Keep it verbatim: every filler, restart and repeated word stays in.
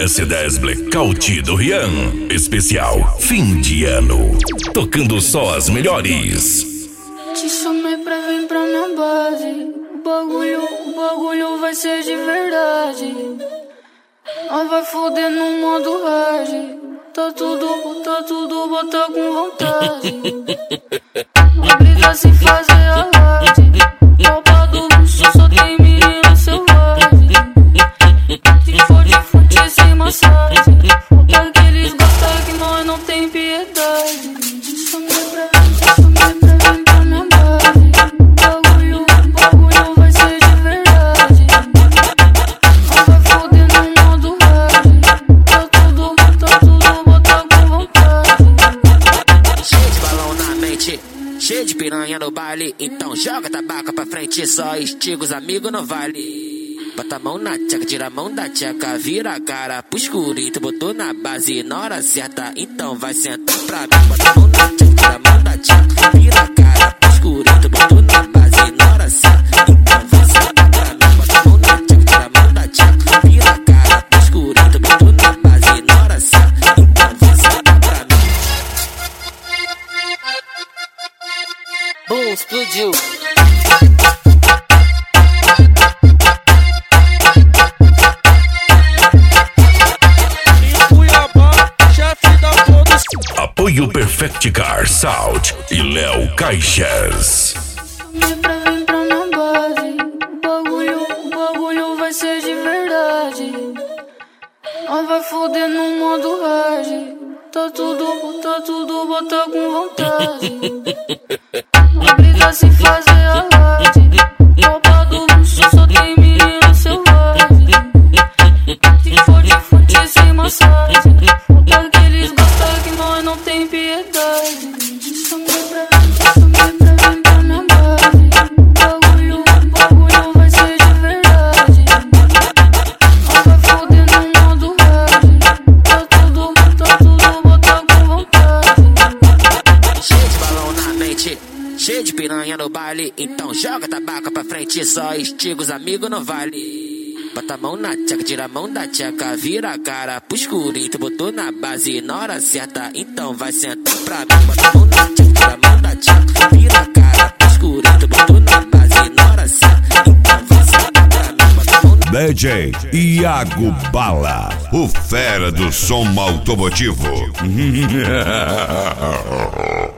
S dez Blackout do Rian. Especial fim de ano. Tocando só as melhores. Te chamei pra vir pra minha base. O bagulho, o bagulho vai ser de verdade. Nós vai foder no modo hard. Tá tudo, tá tudo, bota com vontade. Não precisa se fazer alarde. Copa do luxo só tem menino selvagem. Se for de fute sem massagem, falta que eles gostam que nós não tem piedade. Te chamei pra vir, te chamei pra vir pra minha base. Bagulho, bagulho vai ser de verdade. Nós vai foder no modo hard. Tá tudo, tá tudo, bota com vontade. Cheio de balão na mente, cheio de piranha no baile. Então joga tabaco pra frente, só estiga os amigos não vale. Bota a mão na tcheca, tira a mão da tcheca, vira a cara pro escurinho. Tu botou na base na hora certa, então vai sentar pra mim. Bota a mão na tcheca, tira a mão da tcheca, vira a cara pro escurinho. Tu botou na base na hora certa, então vai sentar pra mim. Bota a mão na tcheca, tira a mão da tcheca, vira a cara pro escurinho. Tu botou na base na hora certa, então vai sentar pra mim. Boom, explodiu. Apoio Perfect Car Sound e Léo Caixas. Chamei pra vir pra minha base. O bagulho, o bagulho vai ser de verdade. Nós vai foder no modo hard. Tá tudo, tá tudo, bota com vontade. Não precisa se fazer alarde. Copa do luxo só tem menino selvagem. Se for de fute sem massagem, falta que eles gostam que nós não tem piedade. Te chamei pra vir, te chamei pra vir pra minha base. Bagulho, bagulho vai ser de verdade. Nós vai foder no modo hard. Tá tudo, tá tudo, bota com vontade. Cheio de balão na mente, cheio de piranha no baile. Então joga tabaco pra frente, só estiga os amigos não vale. Bota a mão na tcheca, tira a mão da tcheca, vira a cara pro escurinho. Tu botou na base na hora certa, então vai sentar pra mim. Bota a mão na tcheca, tira a mão da tcheca, vira a cara pro escurinho. Tu botou na base na hora certa, então vai sentar pra mim. Bota a mão na... D J Iago Bala, o fera do som automotivo.